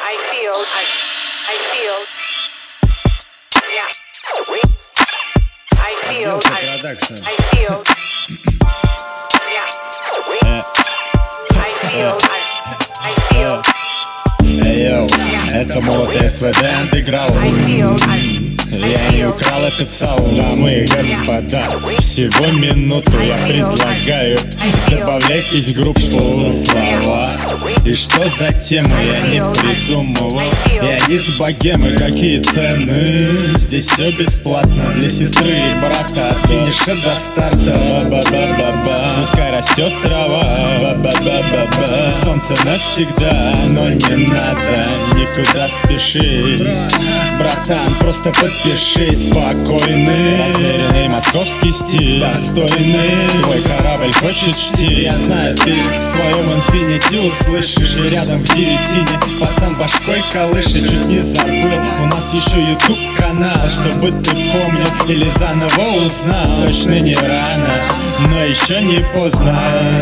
Это молот СВД андеграунд. Я не украл этот саунд. Дамы и господа, всего минуту я предлагаю. Добавляйтесь в группу, что за слова и что за темы я не придумывал. Я не с богемы, какие цены. Здесь все бесплатно для сестры и брата. От финиша до старта. Ба-ба-ба-ба-ба. Пускай растет трава. Ба-ба-ба-ба-ба. Солнце навсегда, но не надо никуда спешить. Братан, просто подпишись. Спокойный, размеренный московский стиль. Достойный, твой корабль хочет чти. Я знаю, ты в своем инфинити услышишь. И рядом в девятине пацан башкой колышет. Чуть не забыл, у нас еще YouTube канал, чтобы ты помнил или заново узнал. Точно не рано, но еще не поздно.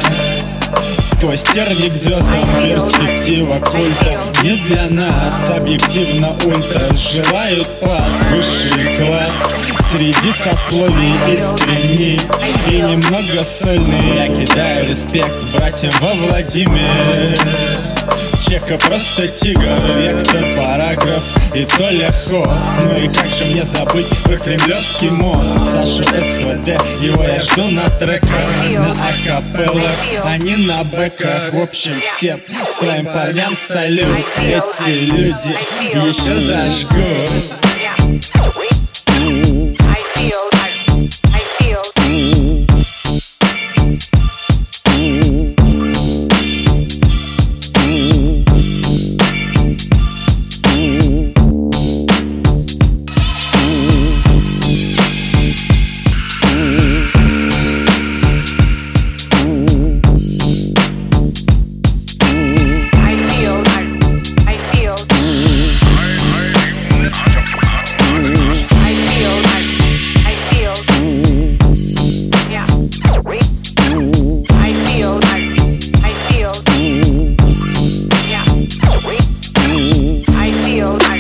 Сквозь терник звездам перспектива культа не для нас, объективно ультра. Желают вас высший класс среди сословий искренний и немного сольный. Я кидаю респект братьям во Владимир. Чека просто тигр, вектор, параграф и Толя Хост. Ну и как же мне забыть про Кремлевский мост? Сашу СВД, его я жду на треках, на акапеллах, а не на бэках. В общем, всем своим парням салют. Эти люди еще зажгут. I feel